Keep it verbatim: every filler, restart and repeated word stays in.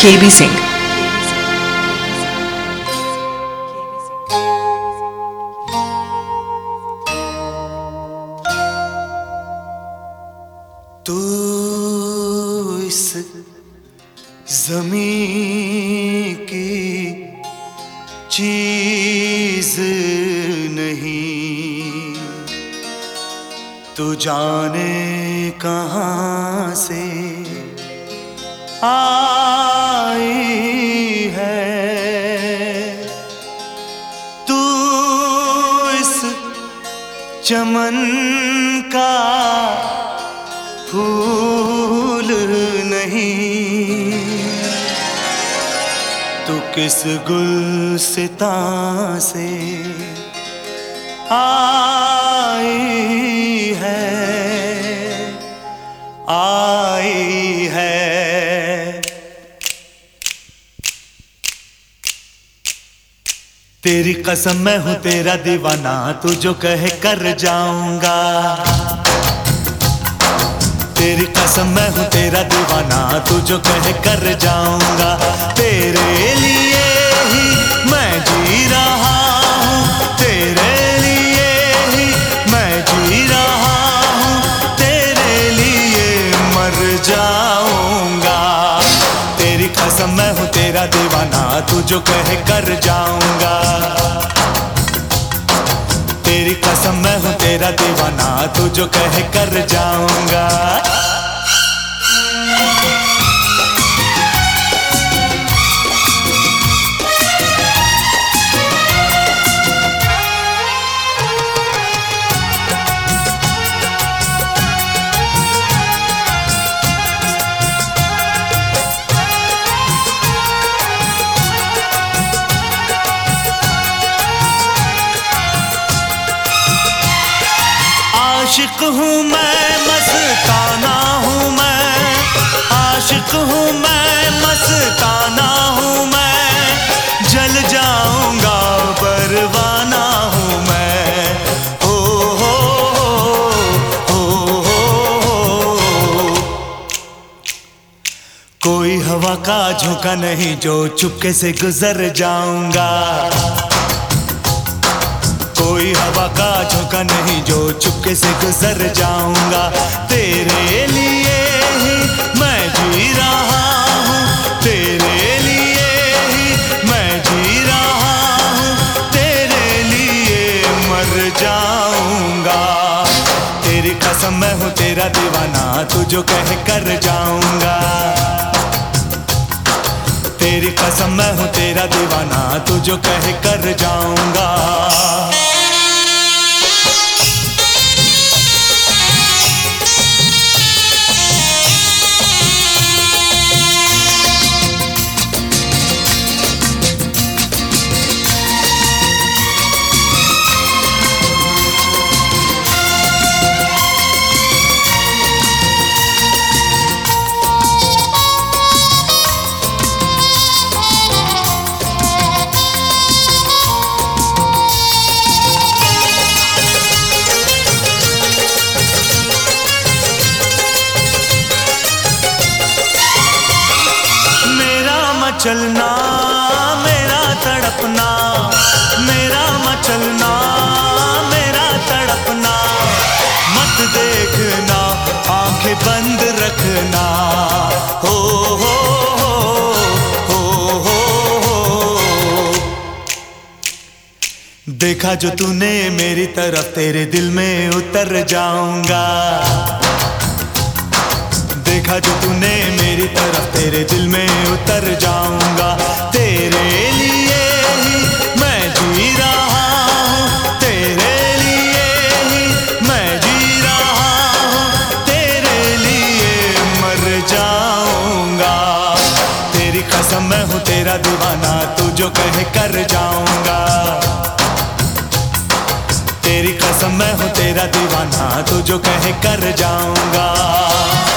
केबी सिंह। तू इस ज़मीं की चीज़ नहीं, तू जाने कहाँ से आई है। तू इस चमन का फूल नहीं, तू किस गुलसितां से आई है, आई है। तेरी कसम मैं हूँ तेरा दीवाना, तू जो कहे कर जाऊंगा। तेरी कसम मैं हूँ तेरा दीवाना, तू जो कहे कर जाऊंगा। तेरे लिए ही मैं जी रहा हूँ, तेरे लिए ही मैं जी रहा हूँ, तेरे लिए मर जाऊंगा। तेरी कसम मैं हूँ तेरा दीवाना, तू जो कहे कर जाऊंगा। तेरी कसम मैं हूँ तेरा दीवाना, तू जो कहे कर जाऊंगा। आशिक हूँ मैं, मस्ताना हूँ मैं, आशिक हूँ मैं, मस्ताना हूँ मैं, जल जाऊंगा परवाना हूँ मैं। ओ हो हो हो हो। कोई हवा का झोंका नहीं जो चुपके से गुजर जाऊंगा। कोई हवा का झोंका नहीं जो चुपके से गुजर जाऊंगा। तेरे लिए ही मैं जी रहा हूँ, तेरे लिए ही मैं जी रहा हूँ, तेरे लिए मर जाऊंगा। तेरी कसम मैं हूँ तेरा दीवाना, तू जो कहे कर जाऊंगा। तेरी कसम मैं हूँ तेरा दीवाना, तू जो कहे कर जाऊंगा। चलना मेरा तड़पना, मेरा मचलना मेरा तड़पना, मत देखना आंखें बंद रखना। हो हो हो हो हो। देखा जो तूने मेरी तरफ, तेरे दिल में उतर जाऊंगा। देखा जो तूने मेरी तरफ, तेरे दिल में उतर जाऊंगा। तेरे लिए ही मैं जी रहा हूँ, तेरे लिए ही मैं जी रहा हूँ, तेरे लिए मर जाऊंगा। तेरी कसम मैं हूँ तेरा दीवाना, तू जो कहे कर जाऊंगा। तेरी कसम मैं हूँ तेरा दीवाना, तू जो कहे कर जाऊंगा।